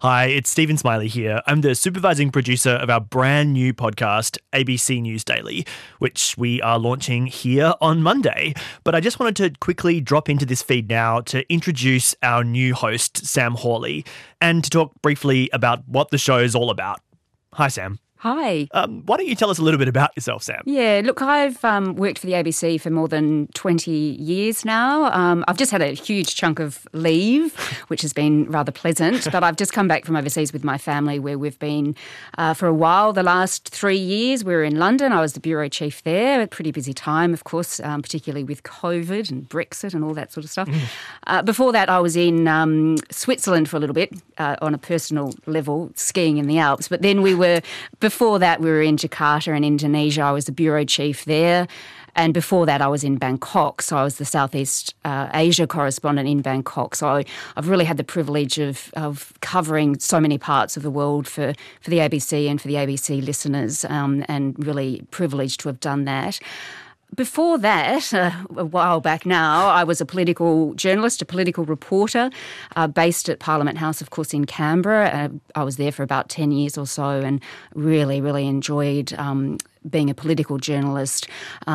Hi, it's Stephen Smiley here. I'm the supervising producer of our brand new podcast, ABC News Daily, which we are launching here on Monday. But I just wanted to quickly drop into this feed now to introduce our new host, Sam Hawley, and to talk briefly about what the show is all about. Hi, Sam. Hi. Why don't you tell us a little bit about yourself, Sam? Yeah, look, I've worked for the ABC for more than 20 years now. I've just had a huge chunk of leave, which has been rather pleasant, but I've just come back from overseas with my family where we've been for a while. The last 3 years we were in London. I was the bureau chief there. A pretty busy time, of course, particularly with COVID and Brexit and all that sort of stuff. Before that, I was in Switzerland for a little bit on a personal level, skiing in the Alps. But then before that, we were in Jakarta in Indonesia. I was the bureau chief there. And before that, I was in Bangkok. So I was the Southeast Asia correspondent in Bangkok. So I've really had the privilege of covering so many parts of the world for the ABC and for the ABC listeners, and really privileged to have done that. Before that, a while back now, I was a political journalist, a political reporter, based at Parliament House, of course, in Canberra. I was there for about 10 years or so and really, really enjoyed being a political journalist.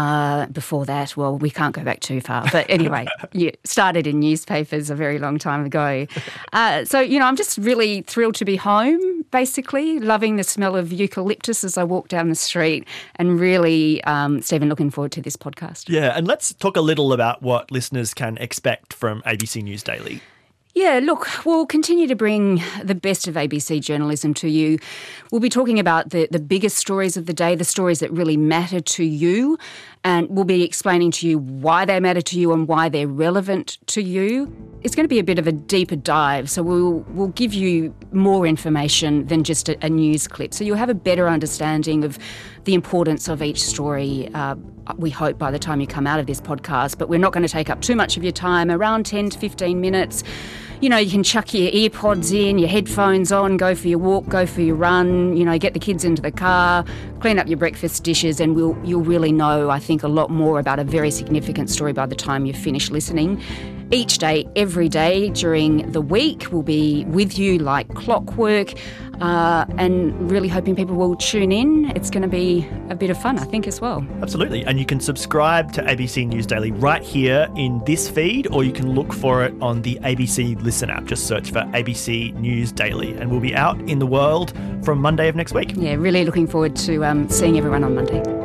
Before that, well, we can't go back too far. But anyway, you started in newspapers a very long time ago. So, I'm just really thrilled to be home, basically, loving the smell of eucalyptus as I walk down the street and really, Stephen, looking forward to this podcast. Yeah, and let's talk a little about what listeners can expect from ABC News Daily. Yeah, look, we'll continue to bring the best of ABC journalism to you. We'll be talking about the biggest stories of the day, the stories that really matter to you, and we'll be explaining to you why they matter to you and why they're relevant to you. It's going to be a bit of a deeper dive, so we'll give you more information than just a news clip. So you'll have a better understanding of the importance of each story, we hope, by the time you come out of this podcast. But we're not going to take up too much of your time, around 10 to 15 minutes. You can chuck your earpods in, your headphones on, go for your walk, go for your run, get the kids into the car, clean up your breakfast dishes, and you'll really know, I think, a lot more about a very significant story by the time you've finished listening. Each day, every day during the week, we'll be with you like clockwork, and really hoping people will tune in. It's going to be a bit of fun, I think, as well. Absolutely. And you can subscribe to ABC News Daily right here in this feed, or you can look for it on the ABC Listen app. Just search for ABC News Daily, and we'll be out in the world from Monday of next week. Yeah, really looking forward to seeing everyone on Monday.